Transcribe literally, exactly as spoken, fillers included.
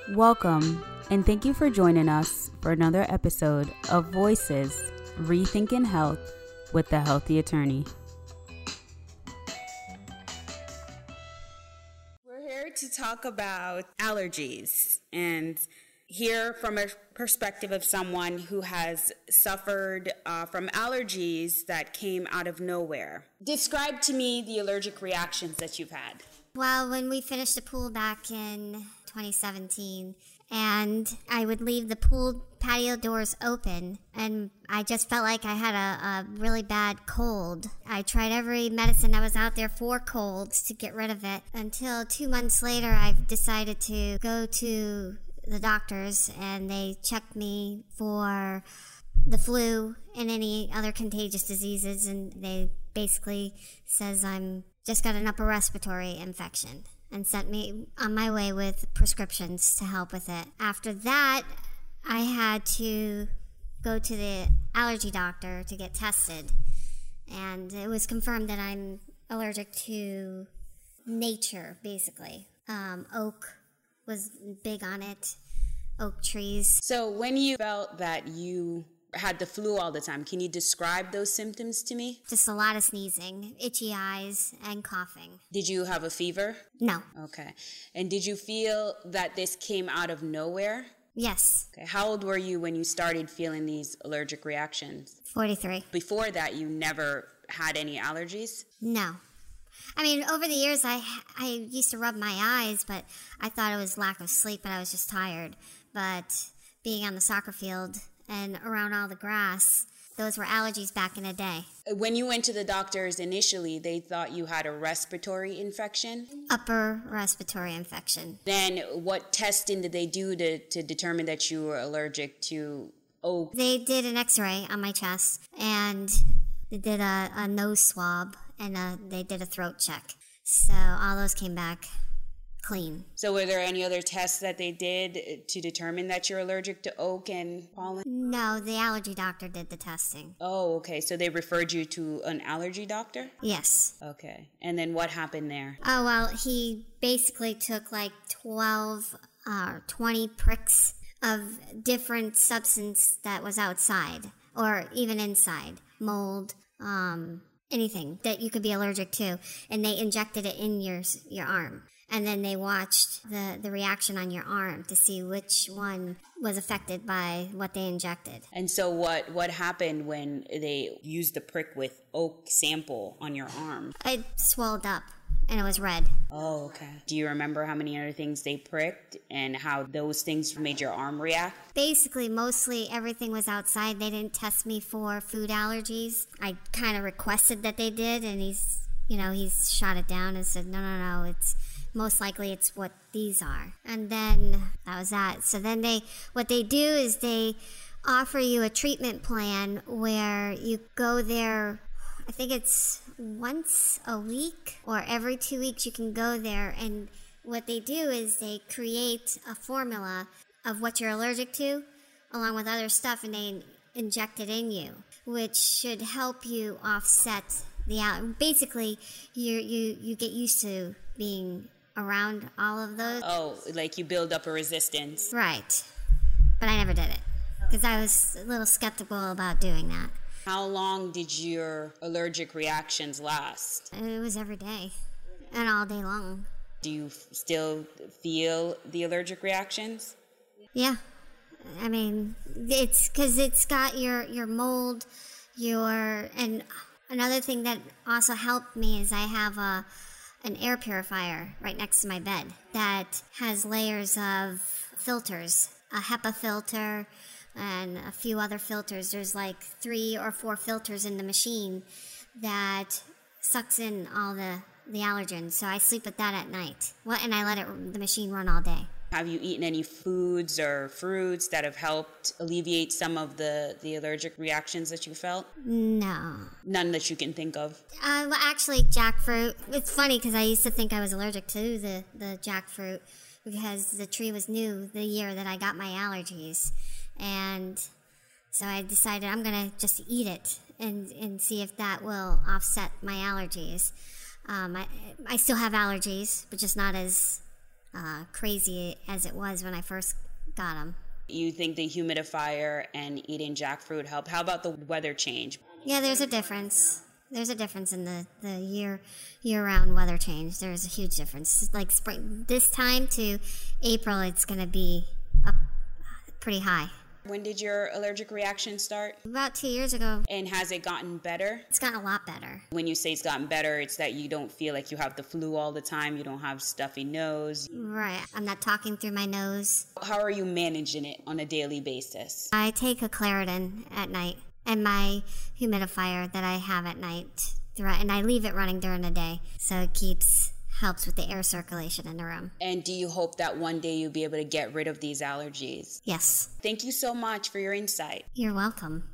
Welcome, and thank you for joining us for another episode of Voices Rethinking Health with the Healthy Attorney. We're here to talk about allergies and hear from a perspective of someone who has suffered uh, from allergies that came out of nowhere. Describe to me the allergic reactions that you've had. Well, when we finished the pool back in twenty seventeen, and I would leave the pool patio doors open, and I just felt like I had a, a really bad cold. I tried every medicine that was out there for colds to get rid of it, until two months later I decided to go to the doctors, and they checked me for the flu and any other contagious diseases, and they basically says I'm just got an upper respiratory infection and sent me on my way with prescriptions to help with it. After that, I had to go to the allergy doctor to get tested, and it was confirmed that I'm allergic to nature, basically. Um, oak was big on it, oak trees. So when you felt that you had the flu all the time, can you describe those symptoms to me? Just a lot of sneezing, itchy eyes, and coughing. Did you have a fever? No. Okay. And did you feel that this came out of nowhere? Yes. Okay. How old were you when you started feeling these allergic reactions? forty-three. Before that, you never had any allergies? No. I mean, over the years, I I used to rub my eyes, but I thought it was lack of sleep, but I was just tired. But being on the soccer field and around all the grass, those were allergies back in the day. When you went to the doctors initially, they thought you had a respiratory infection? Upper respiratory infection. Then what testing did they do to, to determine that you were allergic to oak? They did an x-ray on my chest, and they did a, a nose swab, and a, they did a throat check. So all those came back clean. So were there any other tests that they did to determine that you're allergic to oak and pollen? No, the allergy doctor did the testing. Oh, okay. So they referred you to an allergy doctor? Yes. Okay. And then what happened there? Oh, well, he basically took like twelve or uh, twenty pricks of different substance that was outside or even inside. Mold, um, anything that you could be allergic to. And they injected it in your your arm. And then they watched the, the reaction on your arm to see which one was affected by what they injected. And so what, what happened when they used the prick with oak sample on your arm? It swelled up, and it was red. Oh, okay. Do you remember how many other things they pricked and how those things made your arm react? Basically, mostly everything was outside. They didn't test me for food allergies. I kind of requested that they did, and he's, you know, he's shot it down and said, no, no, no, it's... most likely it's what these are. And then that was that. So then they, what they do is they offer you a treatment plan where you go there, I think it's once a week or every two weeks you can go there. And what they do is they create a formula of what you're allergic to along with other stuff, and they inject it in you, which should help you offset the allergy. Basically, you you you get used to being around all of those. Oh, like you build up a resistance. Right. But I never did it because I was a little skeptical about doing that. How long did your allergic reactions last? It was every day and all day long. Do you f- still feel the allergic reactions? Yeah. I mean, it's because it's got your, your mold, your... And another thing that also helped me is I have a an air purifier right next to my bed that has layers of filters, a HEPA filter and a few other filters. There's like three or four filters in the machine that sucks in all the, the allergens. So I sleep with that at night. Well, and I let it the machine run all day. Have you eaten any foods or fruits that have helped alleviate some of the, the allergic reactions that you felt? No. None that you can think of? Uh, well, actually, jackfruit. It's funny because I used to think I was allergic to the, the jackfruit because the tree was new the year that I got my allergies. And so I decided I'm going to just eat it and, and see if that will offset my allergies. Um, I, I still have allergies, but just not as uh, crazy as it was when I first got them. You think the humidifier and eating jackfruit help? How about the weather change? Yeah, there's a difference. There's a difference in the, the year year round weather change. There's a huge difference. Like spring, this time to April, it's going to be up pretty high. When did your allergic reaction start? About two years ago. And has it gotten better? It's gotten a lot better. When you say it's gotten better, it's that you don't feel like you have the flu all the time. You don't have stuffy nose. Right. I'm not talking through my nose. How are you managing it on a daily basis? I take a Claritin at night and my humidifier that I have at night. Throughout, and I leave it running during the day. So it keeps... helps with the air circulation in the room. And do you hope that one day you'll be able to get rid of these allergies? Yes. Thank you so much for your insight. You're welcome.